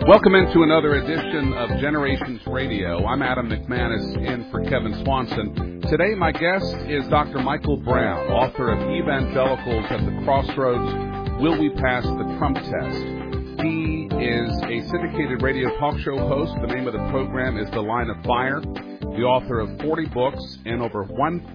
Welcome into another edition of Generations Radio. I'm Adam McManus in for Kevin Swanson. Today my guest is Dr. Michael Brown, author of Evangelicals at the Crossroads, Will We Pass the Trump Test? He is a syndicated radio talk show host. The name of the program is The Line of Fire. The author of 40 books and over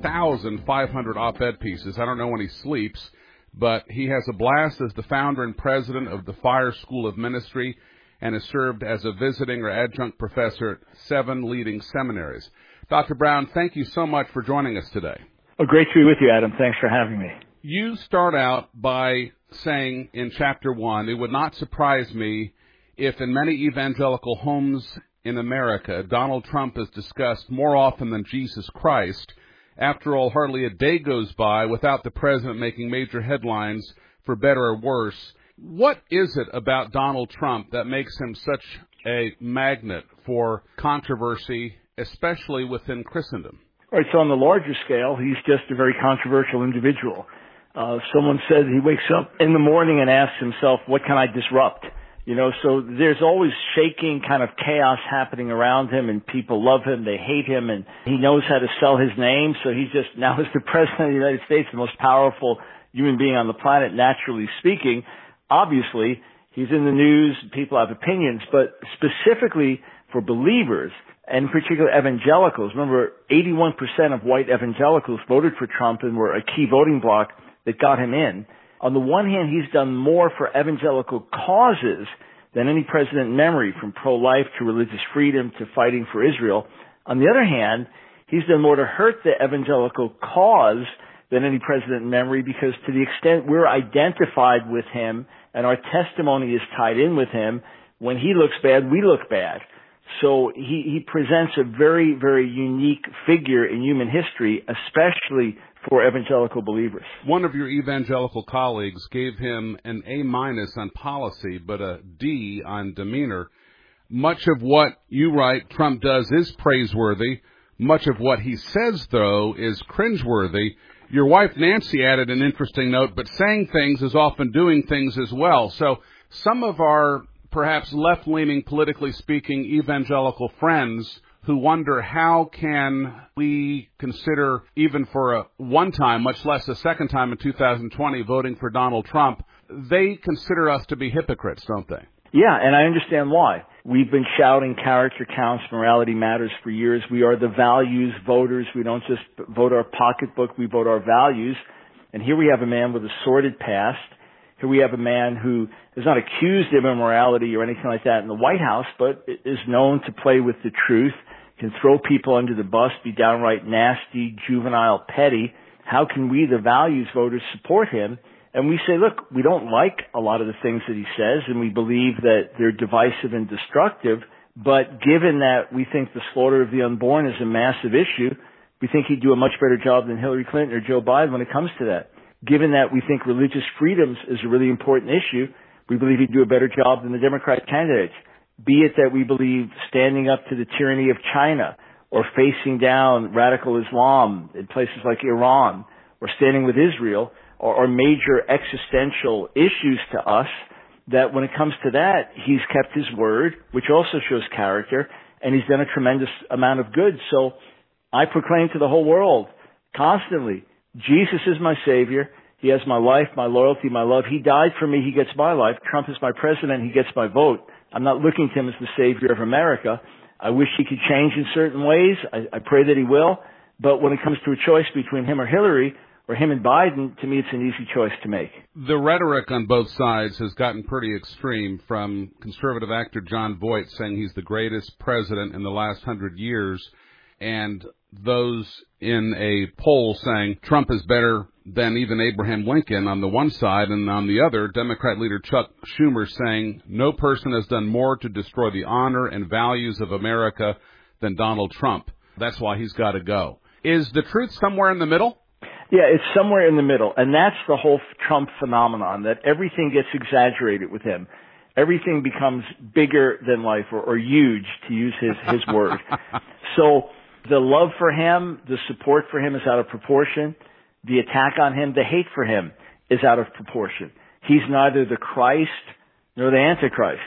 1,500 op-ed pieces. I don't know when he sleeps, but he has a blast as the founder and president of the Fire School of Ministry and has served as a visiting or adjunct professor at 7 leading seminaries. Dr. Brown, thank you so much for joining us today. Oh, great to be with you, Adam. Thanks for having me. You start out by saying in Chapter 1, it would not surprise me if in many evangelical homes in America, Donald Trump is discussed more often than Jesus Christ. After all, hardly a day goes by without the president making major headlines, for better or worse. What is it about Donald Trump that makes him such a magnet for controversy, especially within Christendom? All right, so on the larger scale, he's just a very controversial individual. Someone said he wakes up in the morning and asks himself, what can I disrupt? You know, so there's always shaking kind of chaos happening around him, and people love him, they hate him, and he knows how to sell his name, so he's just, now as the President of the United States, the most powerful human being on the planet, naturally speaking. Obviously, he's in the news, people have opinions, but specifically for believers, and in particular evangelicals. Remember, 81% of white evangelicals voted for Trump and were a key voting bloc that got him in. On the one hand, he's done more for evangelical causes than any president in memory, from pro-life to religious freedom to fighting for Israel. On the other hand, he's done more to hurt the evangelical cause than any president in memory, because to the extent we're identified with him and our testimony is tied in with him, when he looks bad, we look bad. So he presents a very, very unique figure in human history, especially for evangelical believers. One of your evangelical colleagues gave him an A- on policy, but a D on demeanor. Much of what you write Trump does is praiseworthy. Much of what he says, though, is cringeworthy. Your wife, Nancy, added an interesting note, but saying things is often doing things as well. So some of our perhaps left-leaning, politically speaking, evangelical friends who wonder how can we consider, even for a one time, much less a second time in 2020, voting for Donald Trump, they consider us to be hypocrites, don't they? Yeah, and I understand why. We've been shouting character counts, morality matters for years. We are the values voters. We don't just vote our pocketbook, we vote our values. And here we have a man with a sordid past. Here we have a man who is not accused of immorality or anything like that in the White House, but is known to play with the truth, can throw people under the bus, be downright nasty, juvenile, petty. How can we, the values voters, support him? And we say, look, we don't like a lot of the things that he says, and we believe that they're divisive and destructive, but given that we think the slaughter of the unborn is a massive issue, we think he'd do a much better job than Hillary Clinton or Joe Biden when it comes to that. Given that we think religious freedoms is a really important issue, we believe he'd do a better job than the Democrat candidates. Be it that we believe standing up to the tyranny of China, or facing down radical Islam in places like Iran, or standing with Israel, or major existential issues to us, that when it comes to that, he's kept his word, which also shows character, and he's done a tremendous amount of good. So I proclaim to the whole world constantly, Jesus is my Savior. He has my life, my loyalty, my love. He died for me. He gets my life. Trump is my president. He gets my vote. I'm not looking to him as the Savior of America. I wish he could change in certain ways. I pray that he will. But when it comes to a choice between him or Hillary, or him and Biden, to me it's an easy choice to make. The rhetoric on both sides has gotten pretty extreme, from conservative actor Jon Voight saying he's the greatest president in the last 100 years, and those in a poll saying Trump is better than even Abraham Lincoln on the one side, and on the other, Democrat leader Chuck Schumer saying no person has done more to destroy the honor and values of America than Donald Trump. That's why he's got to go. Is the truth somewhere in the middle? Yeah, it's somewhere in the middle, and that's the whole Trump phenomenon, that everything gets exaggerated with him. Everything becomes bigger than life, or huge, to use his word. So the love for him, the support for him is out of proportion. The attack on him, the hate for him is out of proportion. He's neither the Christ nor the Antichrist.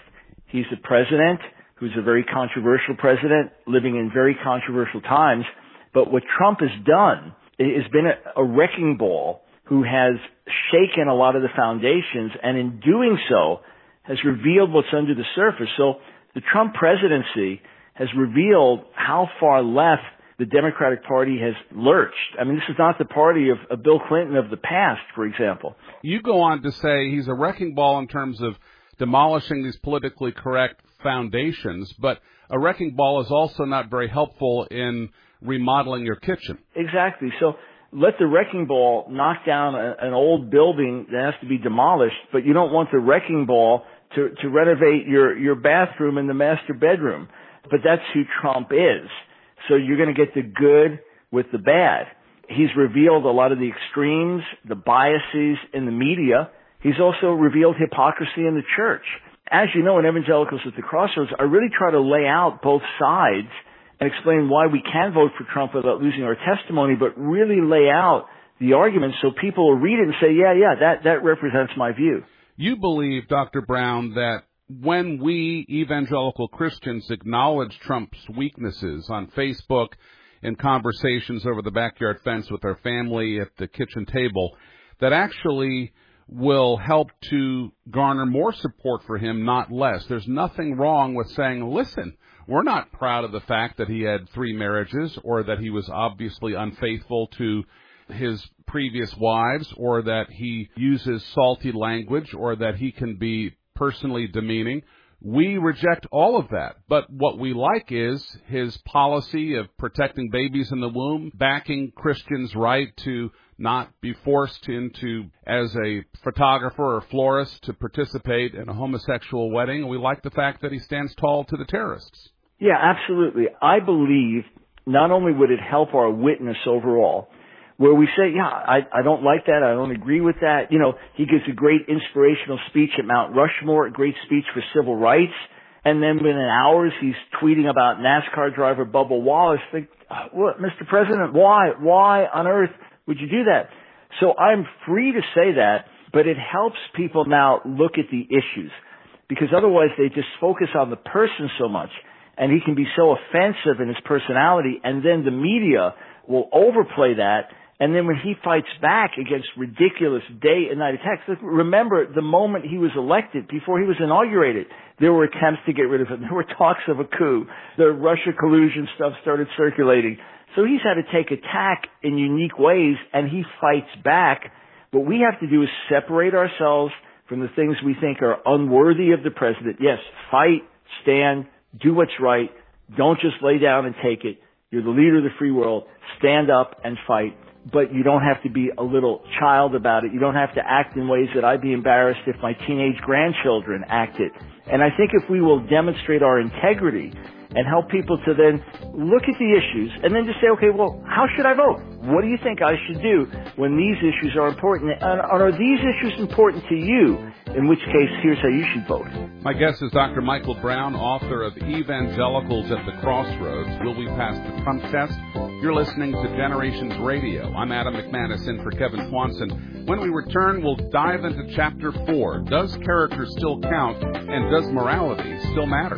He's a president who's a very controversial president, living in very controversial times. But what Trump has done has been a wrecking ball who has shaken a lot of the foundations, and in doing so has revealed what's under the surface. So the Trump presidency has revealed how far left the Democratic Party has lurched. I mean, this is not the party of Bill Clinton of the past, for example. You go on to say he's a wrecking ball in terms of demolishing these politically correct foundations, but a wrecking ball is also not very helpful in remodeling your kitchen. Exactly. So let the wrecking ball knock down an old building that has to be demolished, but you don't want the wrecking ball to renovate your bathroom and the master bedroom. But that's who Trump is. So you're going to get the good with the bad. He's revealed a lot of the extremes, the biases in the media. He's also revealed hypocrisy in the church. As you know, in Evangelicals at the Crossroads, I really try to lay out both sides and explain why we can vote for Trump without losing our testimony, but really lay out the argument so people will read it and say, yeah, that represents my view. You believe, Dr. Brown, that when we evangelical Christians acknowledge Trump's weaknesses on Facebook, in conversations over the backyard fence with our family at the kitchen table, that actually will help to garner more support for him, not less. There's nothing wrong with saying, listen, we're not proud of the fact that he had 3 marriages, or that he was obviously unfaithful to his previous wives, or that he uses salty language, or that he can be personally demeaning. We reject all of that. But what we like is his policy of protecting babies in the womb, backing Christians' right to not be forced into, as a photographer or florist, to participate in a homosexual wedding. We like the fact that he stands tall to the terrorists. Yeah, absolutely. I believe not only would it help our witness overall, where we say, yeah, I don't like that, I don't agree with that. You know, he gives a great inspirational speech at Mount Rushmore, a great speech for civil rights, and then within hours he's tweeting about NASCAR driver Bubba Wallace. Think, what, Mr. President, why on earth would you do that? So I'm free to say that, but it helps people now look at the issues, because otherwise they just focus on the person so much, and he can be so offensive in his personality, and then the media will overplay that. And then when he fights back against ridiculous day and night attacks, remember the moment he was elected, before he was inaugurated, there were attempts to get rid of him. There were talks of a coup. The Russia collusion stuff started circulating. So he's had to take attack in unique ways, and he fights back. What we have to do is separate ourselves from the things we think are unworthy of the president. Yes, fight, stand, do what's right. Don't just lay down and take it. You're the leader of the free world. Stand up and fight. But you don't have to be a little child about it. You don't have to act in ways that I'd be embarrassed if my teenage grandchildren acted. And I think if we will demonstrate our integrity and help people to then look at the issues and then just say, okay, well, how should I vote? What do you think I should do when these issues are important? And are these issues important to you? In which case, here's how you should vote. My guest is Dr. Michael Brown, author of Evangelicals at the Crossroads. Will we pass the Trump test? You're listening to Generations Radio. I'm Adam McManus in for Kevin Swanson. When we return, we'll dive into Chapter 4. Does character still count, and does morality still matter?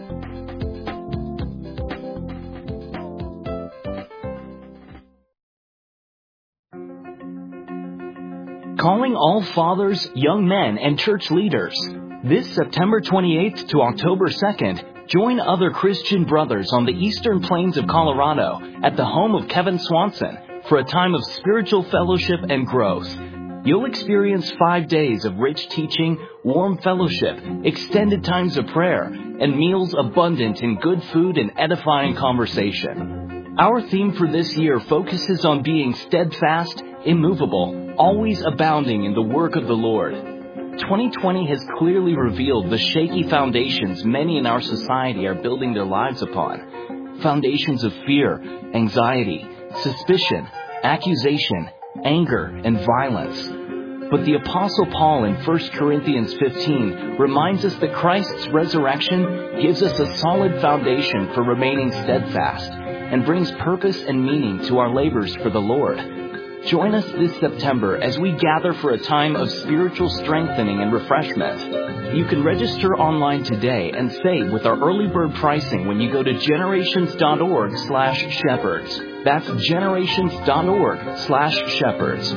Calling all fathers, young men, and church leaders. This September 28th to October 2nd, join other Christian brothers on the eastern plains of Colorado at the home of Kevin Swanson for a time of spiritual fellowship and growth. You'll experience 5 days of rich teaching, warm fellowship, extended times of prayer, and meals abundant in good food and edifying conversation. Our theme for this year focuses on being steadfast, immovable, always abounding in the work of the Lord. 2020 has clearly revealed the shaky foundations many in our society are building their lives upon. Foundations of fear, anxiety, suspicion, accusation, anger, and violence. But the Apostle Paul in 1 Corinthians 15 reminds us that Christ's resurrection gives us a solid foundation for remaining steadfast and brings purpose and meaning to our labors for the Lord. Join us this September as we gather for a time of spiritual strengthening and refreshment. You can register online today and save with our early bird pricing when you go to generations.org/shepherds. That's generations.org/shepherds.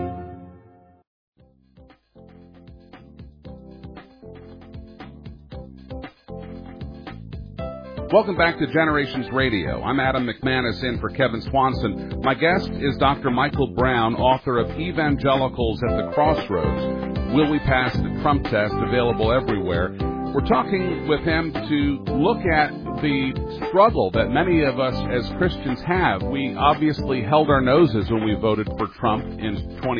Welcome back to Generations Radio. I'm Adam McManus in for Kevin Swanson. My guest is Dr. Michael Brown, author of Evangelicals at the Crossroads, Will We Pass the Trump Test, available everywhere. We're talking with him to look at the struggle that many of us as Christians have. We obviously held our noses when we voted for Trump in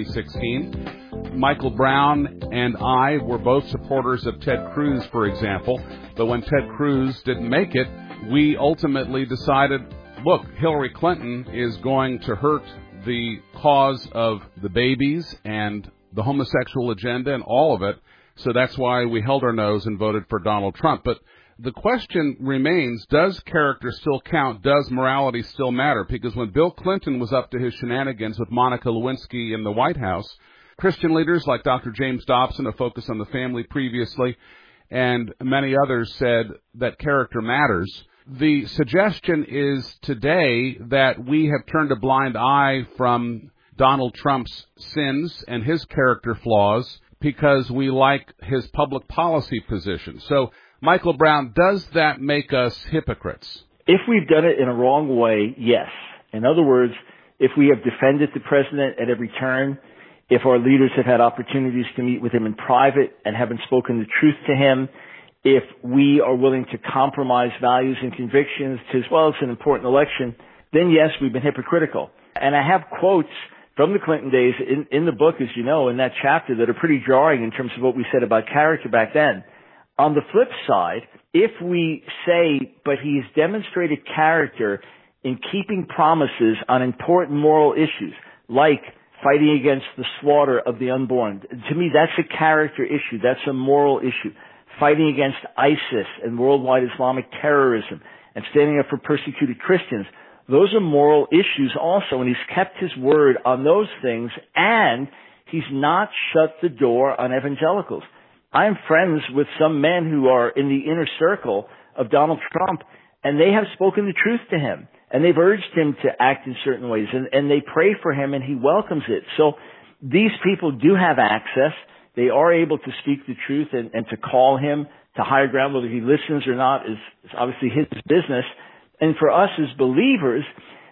2016. Michael Brown and I were both supporters of Ted Cruz, for example. But when Ted Cruz didn't make it, we ultimately decided, look, Hillary Clinton is going to hurt the cause of the babies and the homosexual agenda and all of it. So that's why we held our nose and voted for Donald Trump. But the question remains, does character still count? Does morality still matter? Because when Bill Clinton was up to his shenanigans with Monica Lewinsky in the White House, Christian leaders like Dr. James Dobson, a focus on the family previously, and many others said that character matters. The suggestion is today that we have turned a blind eye from Donald Trump's sins and his character flaws because we like his public policy position. So, Michael Brown, does that make us hypocrites? If we've done it in a wrong way, yes. In other words, if we have defended the president at every turn, if our leaders have had opportunities to meet with him in private and haven't spoken the truth to him, if we are willing to compromise values and convictions to, as well as an important election, then yes, we've been hypocritical. And I have quotes from the Clinton days in the book, as you know, in that chapter that are pretty jarring in terms of what we said about character back then. On the flip side, if we say, but he's demonstrated character in keeping promises on important moral issues, like fighting against the slaughter of the unborn. To me, that's a character issue. That's a moral issue. Fighting against ISIS and worldwide Islamic terrorism and standing up for persecuted Christians. Those are moral issues also, and he's kept his word on those things, and he's not shut the door on evangelicals. I'm friends with some men who are in the inner circle of Donald Trump, and they have spoken the truth to him. And they've urged him to act in certain ways, and they pray for him, and he welcomes it. So these people do have access. They are able to speak the truth and to call him to higher ground. Whether he listens or not is obviously his business. And for us as believers,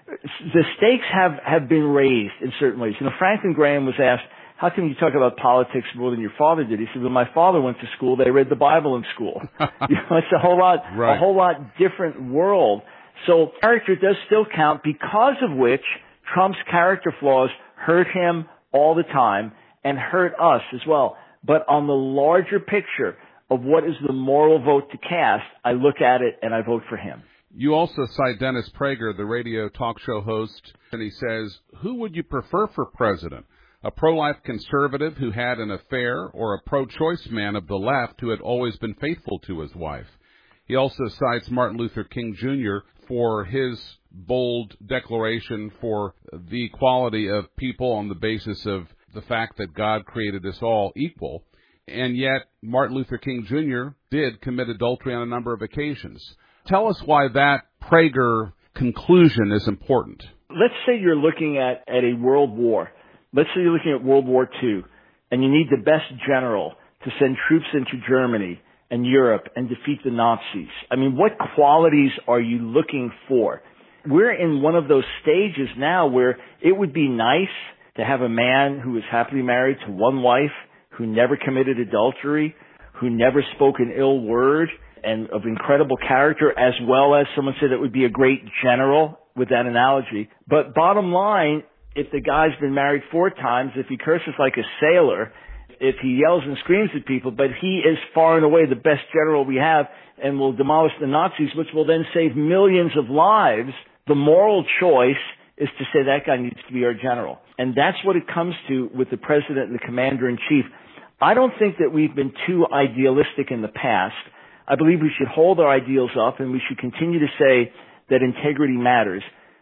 the stakes have been raised in certain ways. You know, Franklin Graham was asked, how can you talk about politics more than your father did? He said, well, my father went to school. They read the Bible in school. You know, it's a whole lot different world. So character does still count, because of which Trump's character flaws hurt him all the time and hurt us as well. But on the larger picture of what is the moral vote to cast, I look at it and I vote for him. You also cite Dennis Prager, the radio talk show host, and he says, who would you prefer for president? A pro-life conservative who had an affair, or a pro-choice man of the left who had always been faithful to his wife? He also cites Martin Luther King Jr. for his bold declaration for the equality of people on the basis of the fact that God created us all equal. And yet, Martin Luther King Jr. did commit adultery on a number of occasions. Tell us why that Prager conclusion is important. Let's say you're looking at a world war. Let's say you're looking at World War II, and you need the best general to send troops into Germany and Europe and defeat the Nazis. I mean, what qualities are you looking for? We're in one of those stages now where it would be nice to have a man who was happily married to one wife, who never committed adultery, who never spoke an ill word, and of incredible character, as well as someone said that would be a great general with that analogy. But bottom line, if the guy's been married 4 times, if he curses like a sailor, if he yells and screams at people, but he is far and away the best general we have and will demolish the Nazis, which will then save millions of lives, the moral choice is to say that guy needs to be our general. And that's what it comes to with the president and the commander-in-chief. I don't think that we've been too idealistic in the past. I believe we should hold our ideals up and we should continue to say that integrity matters.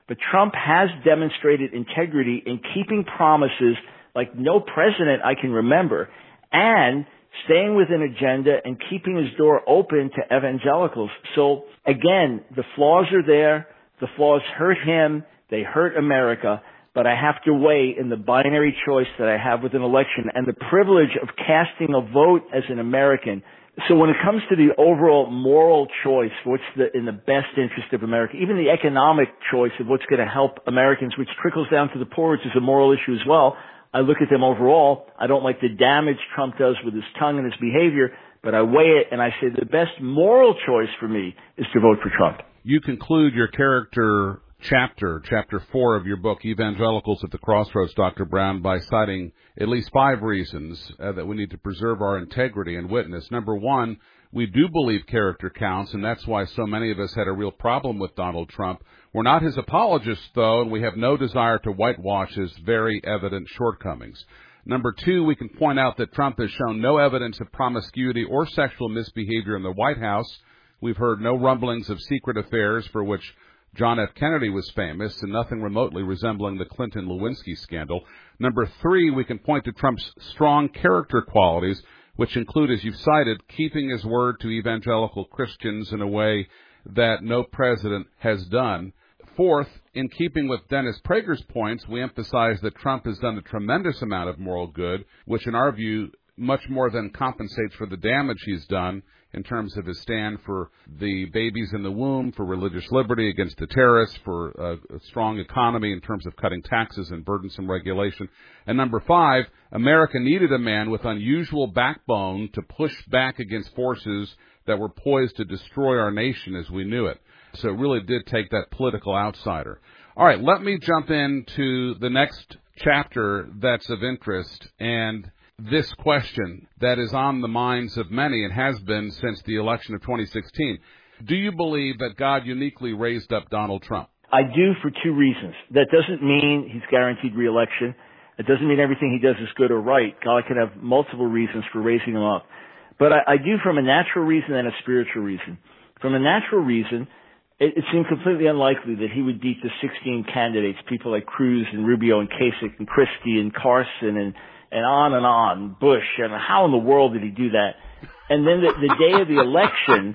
But Trump has demonstrated integrity in keeping promises like no president I can remember, and staying with an agenda and keeping his door open to evangelicals. So again, the flaws are there. The flaws hurt him. They hurt America. But I have to weigh in the binary choice that I have with an election and the privilege of casting a vote as an American. So when it comes to the overall moral choice, what's in the best interest of America, even the economic choice of what's going to help Americans, which trickles down to the poor, which is a moral issue as well, I look at them overall. I don't like the damage Trump does with his tongue and his behavior, but I weigh it and I say the best moral choice for me is to vote for Trump. You conclude your character chapter 4 of your book, Evangelicals at the Crossroads, Dr. Brown, by citing at least 5 reasons that we need to preserve our integrity and witness. Number 1, we do believe character counts, and that's why so many of us had a real problem with Donald Trump. We're not his apologists, though, and we have no desire to whitewash his very evident shortcomings. Number 2, we can point out that Trump has shown no evidence of promiscuity or sexual misbehavior in the White House. We've heard no rumblings of secret affairs for which John F. Kennedy was famous, and nothing remotely resembling the Clinton-Lewinsky scandal. Number 3, we can point to Trump's strong character qualities, which include, as you've cited, keeping his word to evangelical Christians in a way that no president has done. 4th, in keeping with Dennis Prager's points, we emphasize that Trump has done a tremendous amount of moral good, which in our view much more than compensates for the damage he's done in terms of his stand for the babies in the womb, for religious liberty against the terrorists, for a strong economy in terms of cutting taxes and burdensome regulation. And number 5, America needed a man with unusual backbone to push back against forces that were poised to destroy our nation as we knew it. So it really did take that political outsider. All right, let me jump into the next chapter that's of interest, and this question that is on the minds of many and has been since the election of 2016. Do you believe that God uniquely raised up Donald Trump? I do, for 2 reasons. That doesn't mean he's guaranteed re-election. It doesn't mean everything he does is good or right. God can have multiple reasons for raising him up. But I do from a natural reason and a spiritual reason. From a natural reason, it seemed completely unlikely that he would beat the 16 candidates, people like Cruz and Rubio and Kasich and Christie and Carson and on, Bush, and how in the world did he do that? And then the day of the election,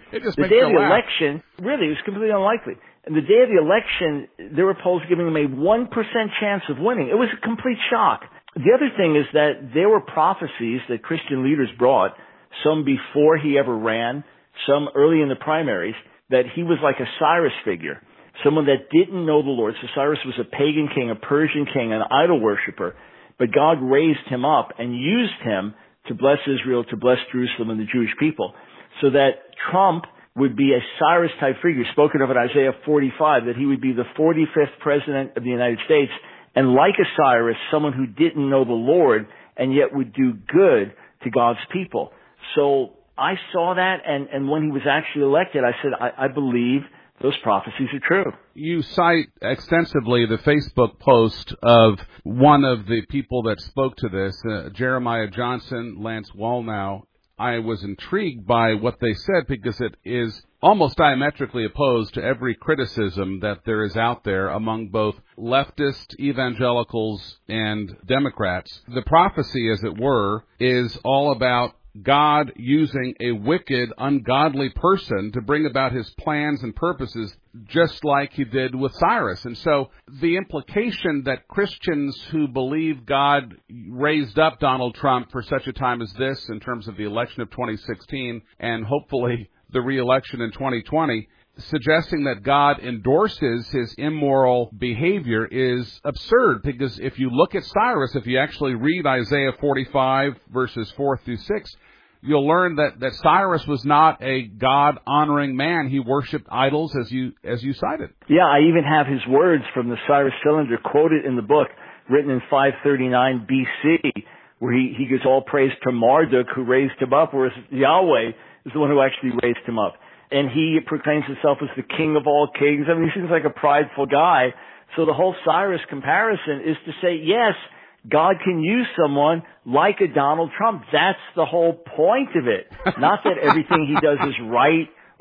really, it was completely unlikely. And the day of the election, there were polls giving him a 1% chance of winning. It was a complete shock. The other thing is that there were prophecies that Christian leaders brought, some before he ever ran, some early in the primaries, that he was like a Cyrus figure, someone that didn't know the Lord. So Cyrus was a pagan king, a Persian king, an idol worshiper. But God raised him up and used him to bless Israel, to bless Jerusalem and the Jewish people. So that Trump would be a Cyrus-type figure, spoken of in Isaiah 45, that he would be the 45th president of the United States. And like a Cyrus, someone who didn't know the Lord and yet would do good to God's people. So I saw that, and when he was actually elected, I said, I believe those prophecies are true. You cite extensively the Facebook post of one of the people that spoke to this, Jeremiah Johnson, Lance Wallnau. I was intrigued by what they said because it is almost diametrically opposed to every criticism that there is out there among both leftist evangelicals and Democrats. The prophecy, as it were, is all about God using a wicked, ungodly person to bring about his plans and purposes, just like he did with Cyrus. And so the implication that Christians who believe God raised up Donald Trump for such a time as this, in terms of the election of 2016 and hopefully the re-election in 2020, suggesting that God endorses his immoral behavior is absurd, because if you look at Cyrus, if you actually read Isaiah 45, verses 4 through 6, you'll learn that Cyrus was not a God-honoring man. He worshipped idols, as you cited. Yeah, I even have his words from the Cyrus Cylinder quoted in the book, written in 539 BC, where he gives all praise to Marduk, who raised him up, whereas Yahweh is the one who actually raised him up. And he proclaims himself as the king of all kings. I mean, he seems like a prideful guy. So the whole Cyrus comparison is to say, yes, God can use someone like a Donald Trump. That's the whole point of it. Not that everything he does is right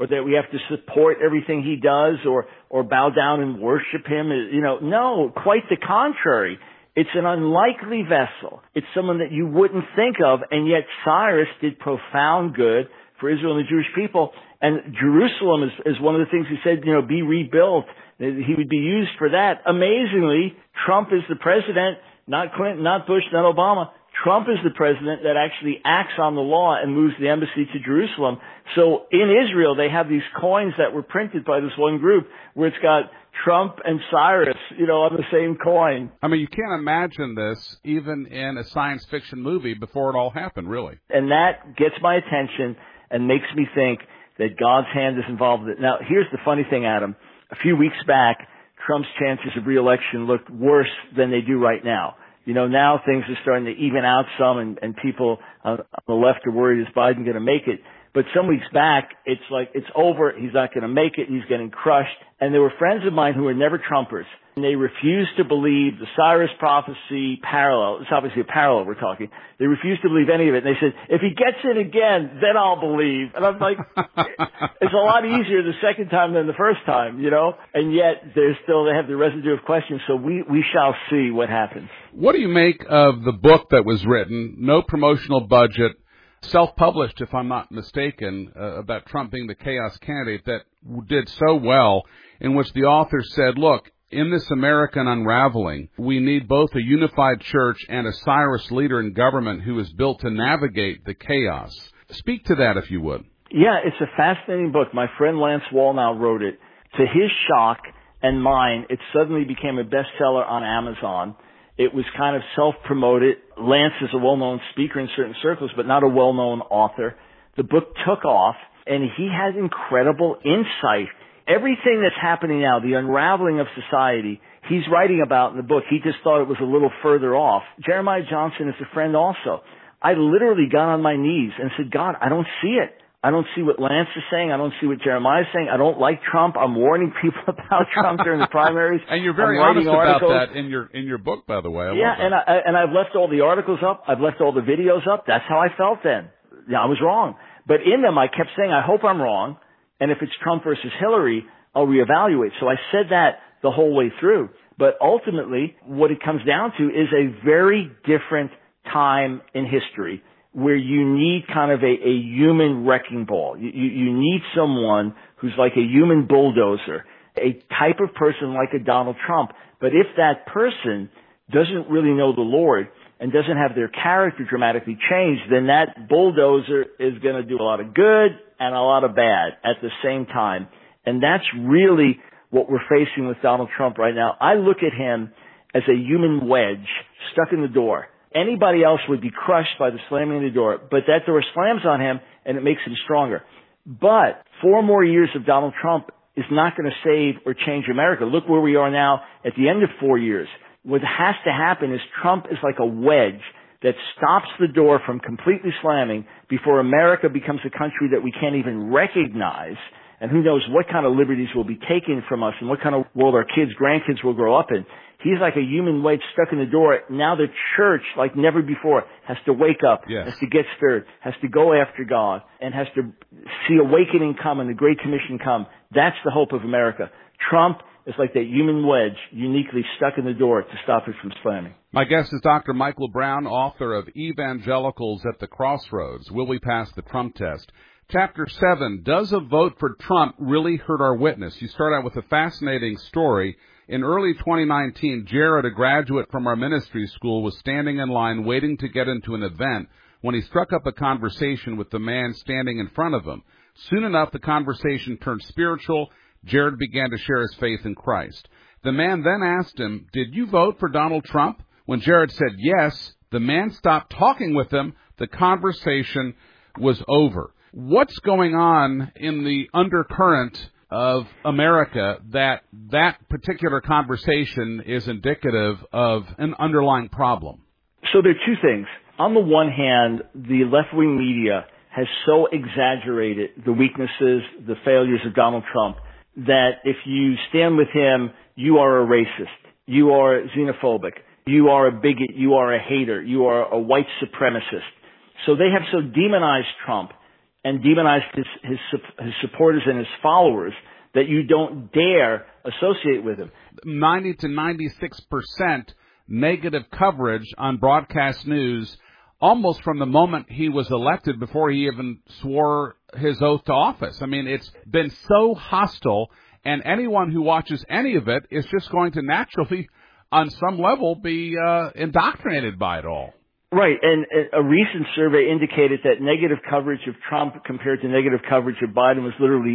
or that we have to support everything he does or bow down and worship him. No, quite the contrary. It's an unlikely vessel. It's someone that you wouldn't think of, and yet Cyrus did profound good for Israel and the Jewish people. And Jerusalem is one of the things he said, be rebuilt. He would be used for that. Amazingly, Trump is the president, not Clinton, not Bush, not Obama. Trump is the president that actually acts on the law and moves the embassy to Jerusalem. So in Israel, they have these coins that were printed by this one group where it's got Trump and Cyrus, on the same coin. I mean, you can't imagine this even in a science fiction movie before it all happened, really. And that gets my attention and makes me think that God's hand is involved with it. Now, here's the funny thing, Adam. A few weeks back, Trump's chances of re-election looked worse than they do right now. Now things are starting to even out some, and people on the left are worried, is Biden going to make it? But some weeks back, it's like, it's over, he's not going to make it, he's getting crushed. And there were friends of mine who were never Trumpers, and they refused to believe the Cyrus prophecy parallel. It's obviously a parallel we're talking. They refused to believe any of it. And they said, if he gets it again, then I'll believe. And I'm like, it's a lot easier the second time than the first time, And yet they have the residue of questions. So we shall see what happens. What do you make of the book that was written, no promotional budget, self-published, if I'm not mistaken, about Trump being the chaos candidate, that did so well, in which the author said, look, in this American unraveling, we need both a unified church and a Cyrus leader in government who is built to navigate the chaos. Speak to that, if you would. Yeah, it's a fascinating book. My friend Lance Wallnau wrote it. To his shock and mine, it suddenly became a bestseller on Amazon. It was kind of self-promoted. Lance is a well-known speaker in certain circles, but not a well-known author. The book took off, and he has incredible insight. Everything that's happening now, the unraveling of society, he's writing about in the book. He just thought it was a little further off. Jeremiah Johnson is a friend also. I literally got on my knees and said, God, I don't see it. I don't see what Lance is saying. I don't see what Jeremiah is saying. I don't like Trump. I'm warning people about Trump during the primaries. And you're very honest about that in your book, by the way. And I've left all the articles up. I've left all the videos up. That's how I felt then. Yeah, I was wrong. But in them, I kept saying, I hope I'm wrong. And if it's Trump versus Hillary, I'll reevaluate. So I said that the whole way through. But ultimately, what it comes down to is a very different time in history, where you need kind of a human wrecking ball. You need someone who's like a human bulldozer, a type of person like a Donald Trump. But if that person doesn't really know the Lord and doesn't have their character dramatically changed, then that bulldozer is going to do a lot of good and a lot of bad at the same time. And that's really what we're facing with Donald Trump right now. I look at him as a human wedge stuck in the door. Anybody else would be crushed by the slamming of the door, but that door slams on him and it makes him stronger. But 4 more years of Donald Trump is not going to save or change America. Look where we are now at the end of 4 years. What has to happen is Trump is like a wedge that stops the door from completely slamming before America becomes a country that we can't even recognize. And who knows what kind of liberties will be taken from us and what kind of world our kids, grandkids will grow up in. He's like a human wedge stuck in the door. Now the church, like never before, has to wake up, has to get stirred, has to go after God, and has to see awakening come and the Great Commission come. That's the hope of America. Trump is like that human wedge uniquely stuck in the door to stop it from slamming. My guest is Dr. Michael Brown, author of Evangelicals at the Crossroads. Will we pass the Trump test? Chapter 7, does a vote for Trump really hurt our witness? You start out with a fascinating story. In early 2019, Jared, a graduate from our ministry school, was standing in line waiting to get into an event when he struck up a conversation with the man standing in front of him. Soon enough, the conversation turned spiritual. Jared began to share his faith in Christ. The man then asked him, "Did you vote for Donald Trump?" When Jared said yes, the man stopped talking with him. The conversation was over. What's going on in the undercurrent of America that particular conversation is indicative of an underlying problem? So there are two things. On the one hand, the left-wing media has so exaggerated the weaknesses, the failures of Donald Trump, that if you stand with him, you are a racist, you are xenophobic, you are a bigot, you are a hater, you are a white supremacist. So they have so demonized Trump and demonized his supporters and his followers that you don't dare associate with him. 90 to 96% negative coverage on broadcast news almost from the moment he was elected before he even swore his oath to office. I mean, it's been so hostile, and anyone who watches any of it is just going to naturally, on some level, be indoctrinated by it all. Right, and a recent survey indicated that negative coverage of Trump compared to negative coverage of Biden was literally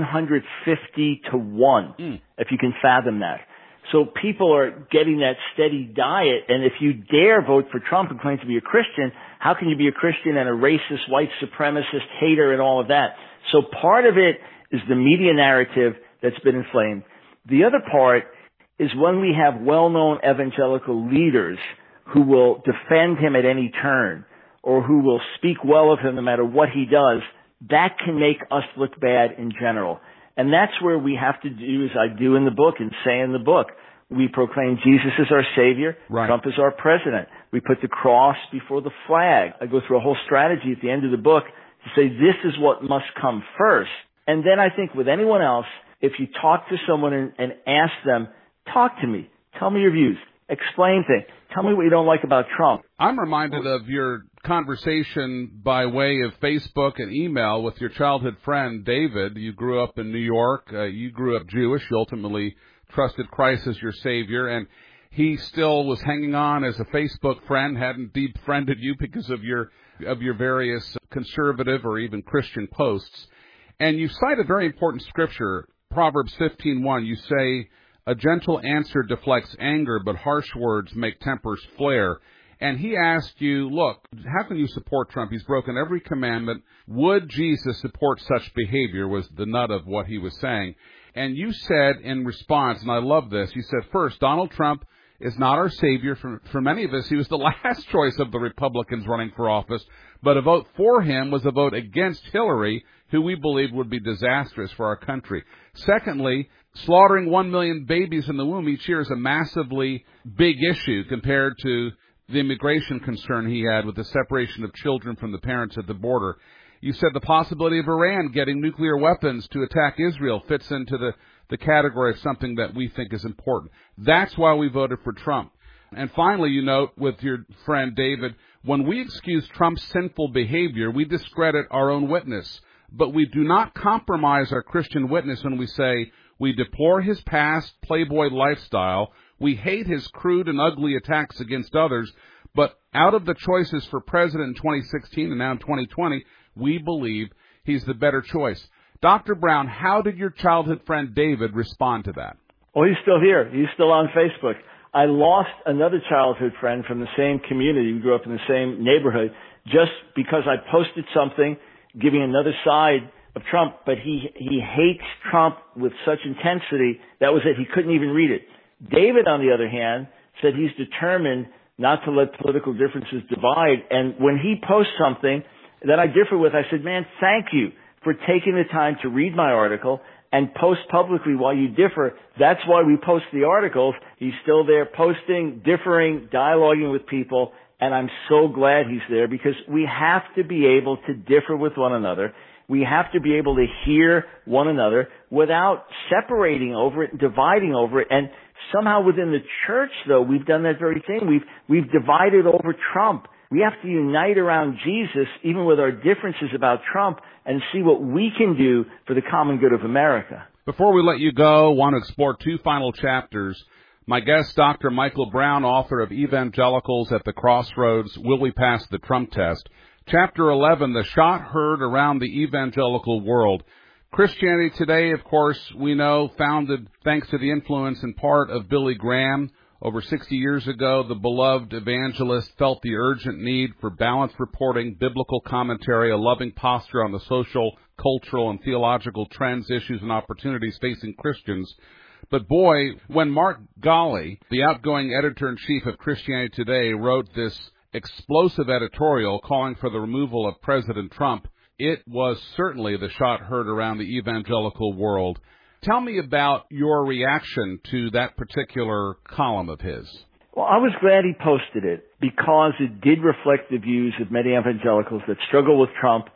150 to 1, if you can fathom that. So people are getting that steady diet, and if you dare vote for Trump and claim to be a Christian, how can you be a Christian and a racist, white supremacist, hater, and all of that? So part of it is the media narrative that's been inflamed. The other part is when we have well-known evangelical leaders who will defend him at any turn or who will speak well of him no matter what he does, that can make us look bad in general. And that's where we have to do, as I do in the book and say in the book, we proclaim Jesus is our Savior, right. Trump is our president. We put the cross before the flag. I go through a whole strategy at the end of the book to say this is what must come first. And then I think with anyone else, if you talk to someone and ask them, talk to me, tell me your views, explain things, tell me what you don't like about Trump. I'm reminded of your conversation by way of Facebook and email with your childhood friend, David. You grew up in New York. You grew up Jewish. You ultimately trusted Christ as your Savior, and he still was hanging on as a Facebook friend, hadn't defriended you because of your various conservative or even Christian posts. And you cite a very important scripture, Proverbs 15:1. You say, "A gentle answer deflects anger, but harsh words make tempers flare." And he asked you, look, how can you support Trump? He's broken every commandment. Would Jesus support such behavior, was the nut of what he was saying. And you said in response, and I love this, you said, first, Donald Trump is not our Savior. For many of us, he was the last choice of the Republicans running for office. But a vote for him was a vote against Hillary, who we believed would be disastrous for our country. Secondly, slaughtering 1 million babies in the womb each year is a massively big issue compared to the immigration concern he had with the separation of children from the parents at the border. You said the possibility of Iran getting nuclear weapons to attack Israel fits into the category of something that we think is important. That's why we voted for Trump. And finally, you note with your friend David, when we excuse Trump's sinful behavior, we discredit our own witness. But we do not compromise our Christian witness when we say we deplore his past playboy lifestyle, we hate his crude and ugly attacks against others, but out of the choices for president in 2016 and now in 2020, we believe he's the better choice. Dr. Brown, how did your childhood friend David respond to that? Oh, he's still here. He's still on Facebook. I lost another childhood friend from the same community. We grew up in the same neighborhood just because I posted something giving another side of Trump, but he hates Trump with such intensity, that was it. He couldn't even read it. David, on the other hand, said he's determined not to let political differences divide. And when he posts something that I differ with, I said, man, thank you for taking the time to read my article and post publicly while you differ. That's why we post the articles. He's still there posting, differing, dialoguing with people. And I'm so glad he's there because we have to be able to differ with one another. We have to be able to hear one another without separating over it and dividing over it. And somehow within the church, though, we've done that very thing. We've divided over Trump. We have to unite around Jesus, even with our differences about Trump, and see what we can do for the common good of America. Before we let you go, I want to explore two final chapters. My guest, Dr. Michael Brown, author of Evangelicals at the Crossroads, Will We Pass the Trump Test? Chapter 11, The Shot Heard Around the Evangelical World. Christianity Today, of course, we know, founded thanks to the influence in part of Billy Graham. Over 60 years ago, the beloved evangelist felt the urgent need for balanced reporting, biblical commentary, a loving posture on the social, cultural, and theological trends, issues, and opportunities facing Christians. But boy, when Mark Galli, the outgoing editor-in-chief of Christianity Today, wrote this explosive editorial calling for the removal of President Trump, it was certainly the shot heard around the evangelical world. Tell me about your reaction to that particular column of his. Well, I was glad he posted it because it did reflect the views of many evangelicals that struggle with Trump,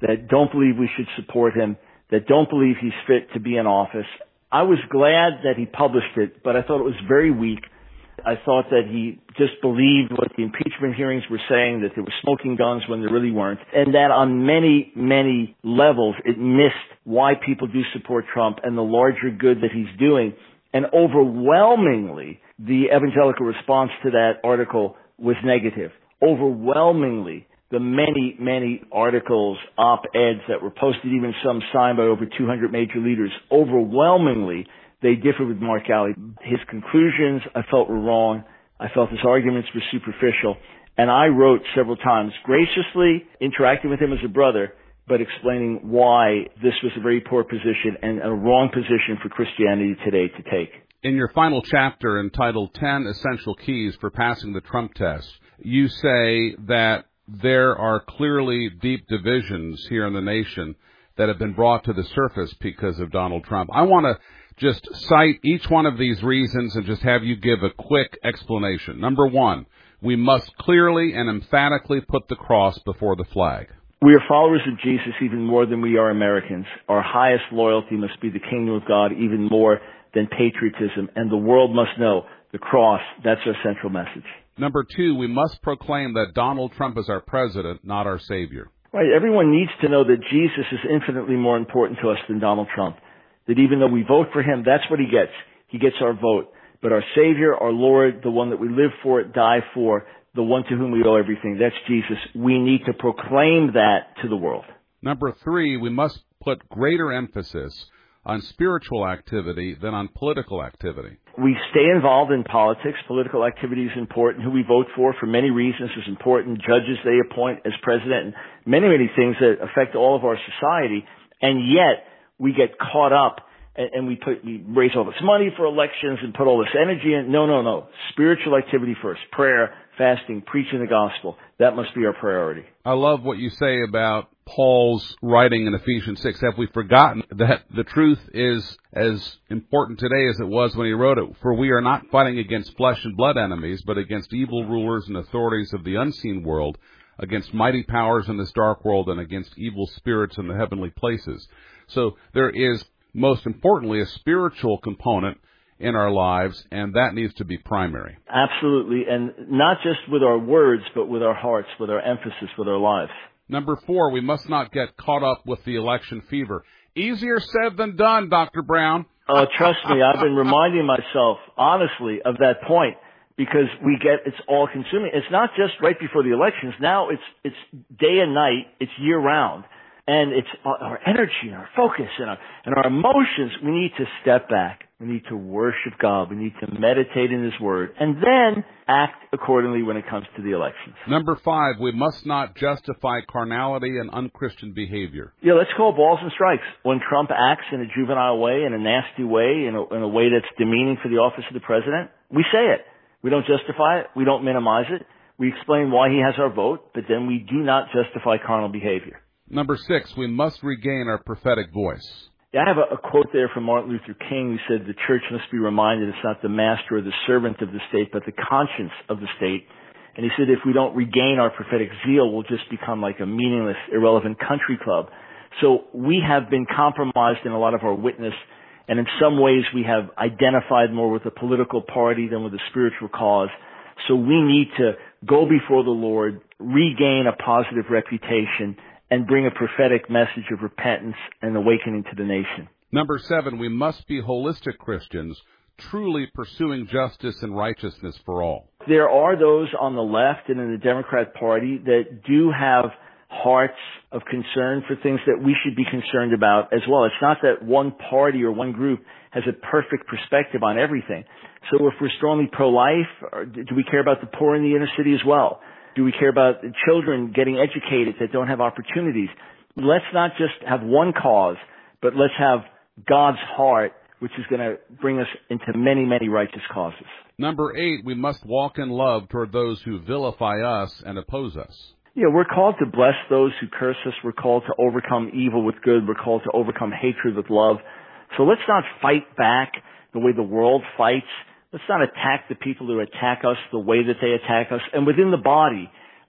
that don't believe we should support him, that don't believe he's fit to be in office. I was glad that he published it, but I thought it was very weak. I thought that he just believed what the impeachment hearings were saying, that there were smoking guns when there really weren't, and that on many, many levels it missed why people do support Trump and the larger good that he's doing. And overwhelmingly, the evangelical response to that article was negative. Overwhelmingly, the many, many articles, op-eds that were posted, even some signed by over 200 major leaders, overwhelmingly, they differed with Mark Galli. His conclusions, I felt, were wrong. I felt his arguments were superficial. And I wrote several times, graciously interacting with him as a brother, but explaining why this was a very poor position and a wrong position for Christianity today to take. In your final chapter entitled 10 Essential Keys for Passing the Trump Test, you say that there are clearly deep divisions here in the nation that have been brought to the surface because of Donald Trump. I want to just cite each one of these reasons and just have you give a quick explanation. Number one, we must clearly and emphatically put the cross before the flag. We are followers of Jesus even more than we are Americans. Our highest loyalty must be the kingdom of God even more than patriotism, and the world must know the cross, that's our central message. Number two, we must proclaim that Donald Trump is our president, not our savior. Right, everyone needs to know that Jesus is infinitely more important to us than Donald Trump. That even though we vote for him, that's what he gets. He gets our vote. But our Savior, our Lord, the one that we live for, die for, the one to whom we owe everything, that's Jesus. We need to proclaim that to the world. Number three, we must put greater emphasis on spiritual activity than on political activity. We stay involved in politics. Political activity is important. Who we vote for many reasons is important. Judges they appoint as president, and many, many things that affect all of our society. And yet, we get caught up and we raise all this money for elections and put all this energy in. No. Spiritual activity first. Prayer, fasting, preaching the gospel. That must be our priority. I love what you say about Paul's writing in Ephesians 6. Have we forgotten that the truth is as important today as it was when he wrote it? For we are not fighting against flesh and blood enemies, but against evil rulers and authorities of the unseen world, against mighty powers in this dark world, and against evil spirits in the heavenly places. So there is, most importantly, a spiritual component in our lives, and that needs to be primary. Absolutely, and not just with our words, but with our hearts, with our emphasis, with our lives. Number four, we must not get caught up with the election fever. Easier said than done, Dr. Brown. Trust me, I've been reminding myself, honestly, of that point, because it's all consuming. It's not just right before the elections. Now it's day and night. It's year round. And it's our energy and our focus and our emotions. We need to step back. We need to worship God. We need to meditate in His Word and then act accordingly when it comes to the elections. Number five, we must not justify carnality and unchristian behavior. Yeah, let's call balls and strikes. When Trump acts in a juvenile way, in a nasty way, in a way that's demeaning for the office of the president, we say it. We don't justify it. We don't minimize it. We explain why he has our vote, but then we do not justify carnal behavior. Number six, we must regain our prophetic voice. Yeah, I have a quote there from Martin Luther King who said the church must be reminded it's not the master or the servant of the state, but the conscience of the state. And he said if we don't regain our prophetic zeal, we'll just become like a meaningless, irrelevant country club. So we have been compromised in a lot of our witness, and in some ways we have identified more with a political party than with a spiritual cause. So we need to go before the Lord, regain a positive reputation, and bring a prophetic message of repentance and awakening to the nation. Number seven, we must be holistic Christians, truly pursuing justice and righteousness for all. There are those on the left and in the Democrat Party that do have hearts of concern for things that we should be concerned about as well. It's not that one party or one group has a perfect perspective on everything. So if we're strongly pro-life, do we care about the poor in the inner city as well? Do we care about children getting educated that don't have opportunities? Let's not just have one cause, but let's have God's heart, which is going to bring us into many, many righteous causes. Number eight, we must walk in love toward those who vilify us and oppose us. Yeah, we're called to bless those who curse us. We're called to overcome evil with good. We're called to overcome hatred with love. So let's not fight back the way the world fights. Let's not attack the people who attack us the way that they attack us. And within the body,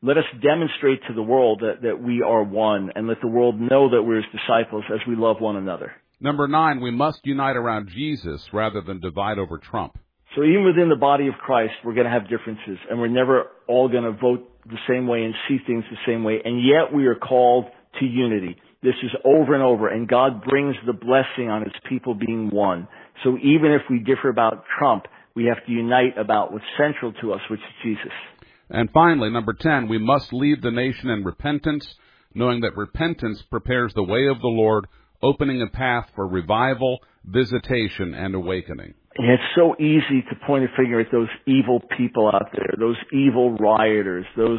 Let us demonstrate to the world that we are one, and let the world know that we're his disciples as we love one another. Number 9, we must unite around Jesus rather than divide over Trump. So even within the body of Christ, we're going to have differences, and we're never all going to vote the same way and see things the same way, and yet we are called to unity. This is over and over, and God brings the blessing on his people being one. So even if we differ about Trump, we have to unite about what's central to us, which is Jesus. And finally, number 10, we must lead the nation in repentance, knowing that repentance prepares the way of the Lord, opening a path for revival, visitation, and awakening. And it's so easy to point a finger at those evil people out there, those evil rioters, those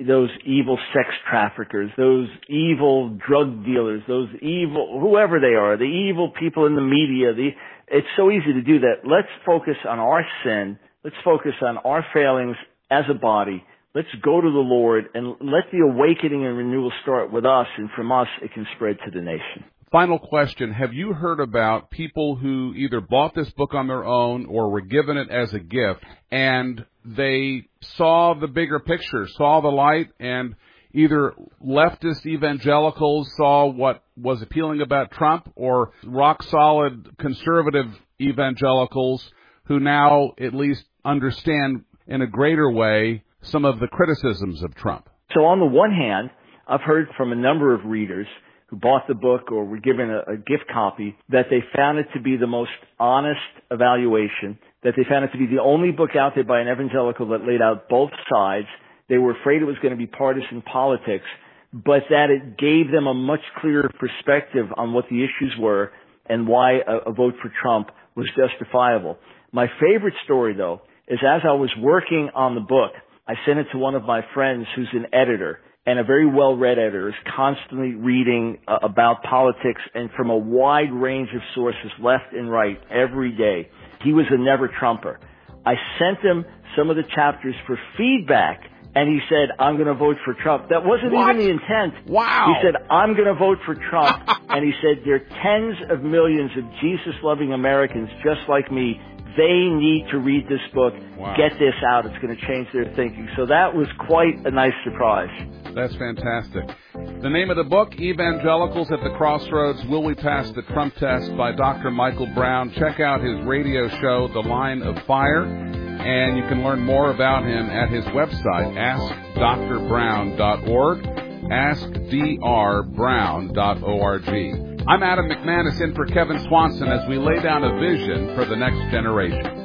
evil sex traffickers, those evil drug dealers, those evil, whoever they are, the evil people in the media. It's so easy to do that. Let's focus on our sin. Let's focus on our failings as a body. Let's go to the Lord and let the awakening and renewal start with us, and from us it can spread to the nation. Final question. Have you heard about people who either bought this book on their own or were given it as a gift, and they saw the bigger picture, saw the light, and either leftist evangelicals saw what was appealing about Trump, or rock-solid conservative evangelicals who now at least understand in a greater way some of the criticisms of Trump? So on the one hand, I've heard from a number of readers who bought the book or were given a gift copy that they found it to be the most honest evaluation, that they found it to be the only book out there by an evangelical that laid out both sides. They were afraid it was going to be partisan politics, but that it gave them a much clearer perspective on what the issues were and why a vote for Trump was justifiable. My favorite story, though, is as I was working on the book, I sent it to one of my friends who's an editor, and a very well-read editor, is constantly reading about politics and from a wide range of sources, left and right, every day. He was a never-Trumper. I sent him some of the chapters for feedback, and he said, I'm going to vote for Trump. That wasn't even the intent. Wow. He said, I'm going to vote for Trump. And he said, there are tens of millions of Jesus-loving Americans just like me. They need to read this book. Wow. Get this out. It's going to change their thinking. So that was quite a nice surprise. That's fantastic. The name of the book, Evangelicals at the Crossroads, Will We Pass the Trump Test, by Dr. Michael Brown. Check out his radio show, The Line of Fire, and you can learn more about him at his website, askdrbrown.org, askdrbrown.org. I'm Adam McManus in for Kevin Swanson as we lay down a vision for the next generation.